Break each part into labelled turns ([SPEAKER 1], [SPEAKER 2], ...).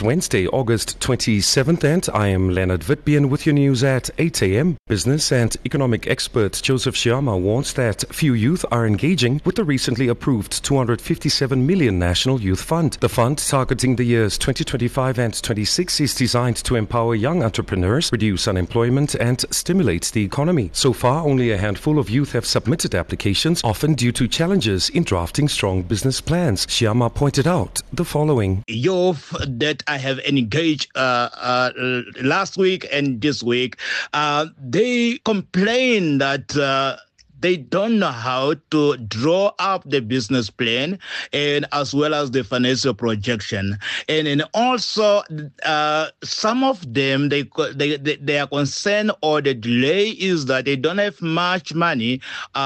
[SPEAKER 1] Wednesday, August 27th, and I am Leonard Vitbien with your news at 8 a.m. Business and economic expert Joseph Shyama warns that few youth are engaging with the recently approved 257 million National Youth Fund. The fund, targeting the years 2025 and 26, is designed to empower young entrepreneurs, reduce unemployment, and stimulate the economy. So far, only a handful of youth have submitted applications, often due to challenges in drafting strong business plans. Shyama pointed out the following.
[SPEAKER 2] Youth that I have engaged last week and this week, they complain that they don't know how to draw up the business plan and as well as the financial projection. And also, some of them, they are concerned, or the delay is that they don't have much money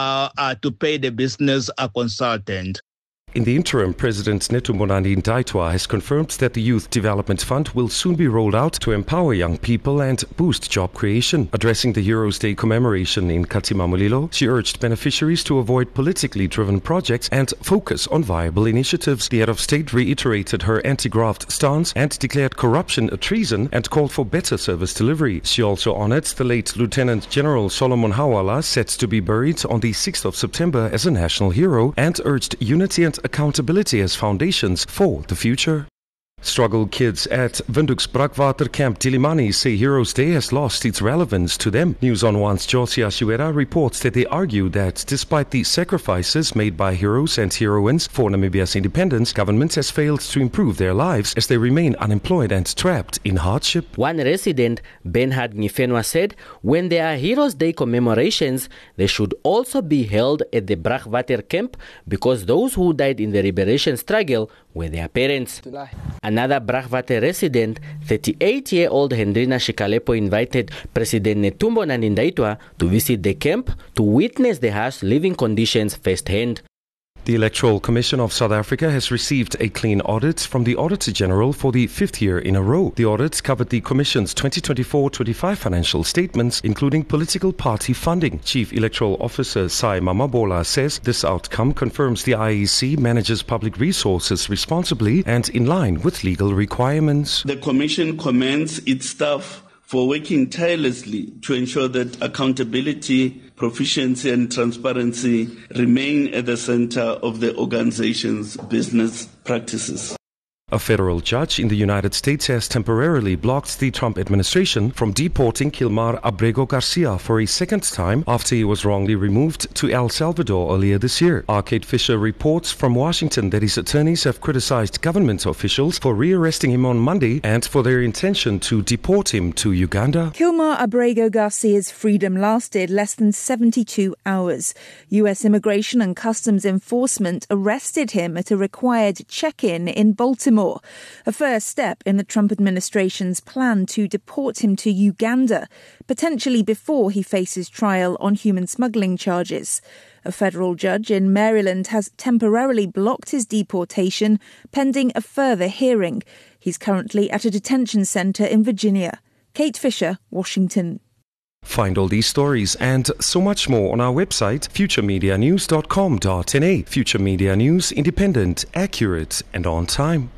[SPEAKER 2] to pay the business consultant.
[SPEAKER 1] In the interim, President Netumbonani Ndaitwah has confirmed that the Youth Development Fund will soon be rolled out to empower young people and boost job creation. Addressing the Heroes Day commemoration in Katimamulilo, she urged beneficiaries to avoid politically driven projects and focus on viable initiatives. The head of state reiterated her anti-graft stance and declared corruption a treason and called for better service delivery. She also honored the late Lieutenant General Solomon Hawala, set to be buried on the 6th of September as a national hero, and urged unity and accountability as foundations for the future. Struggle kids at Windhoek's Brakwater Camp Dilimani say Heroes Day has lost its relevance to them. News on One's Josie Ashuera reports that they argue that despite the sacrifices made by heroes and heroines for Namibia's independence, government has failed to improve their lives as they remain unemployed and trapped in hardship.
[SPEAKER 3] One resident, Bernhard Ngifenwa, said when there are Heroes Day commemorations, they should also be held at the Brakwater Camp because those who died in the liberation struggle were their parents. Another Brakwater resident, 38-year-old Hendrina Shikalepo, invited President Netumbonani Ndaitwah to visit the camp to witness the harsh living conditions firsthand.
[SPEAKER 1] The Electoral Commission of South Africa has received a clean audit from the Auditor General for the 5th year in a row. The audit covered the Commission's 2024-25 financial statements, including political party funding. Chief Electoral Officer Sai Mamabola says this outcome confirms the IEC manages public resources responsibly and in line with legal requirements.
[SPEAKER 4] The Commission commends its staff for working tirelessly to ensure that accountability, proficiency and transparency remain at the center of the organization's business practices.
[SPEAKER 1] A federal judge in the United States has temporarily blocked the Trump administration from deporting Kilmar Abrego Garcia for a second time after he was wrongly removed to El Salvador earlier this year. Arcade Fisher reports from Washington that his attorneys have criticized government officials for rearresting him on Monday and for their intention to deport him to Uganda.
[SPEAKER 5] Kilmar Abrego Garcia's freedom lasted less than 72 hours. U.S. Immigration and Customs Enforcement arrested him at a required check-in in Baltimore. A first step in the Trump administration's plan to deport him to Uganda, potentially before he faces trial on human smuggling charges. A federal judge in Maryland has temporarily blocked his deportation pending a further hearing. He's currently at a detention center in Virginia. Kate Fisher, Washington.
[SPEAKER 1] Find all these stories and so much more on our website, futuremedianews.com.na. Future Media News, independent, accurate and on time.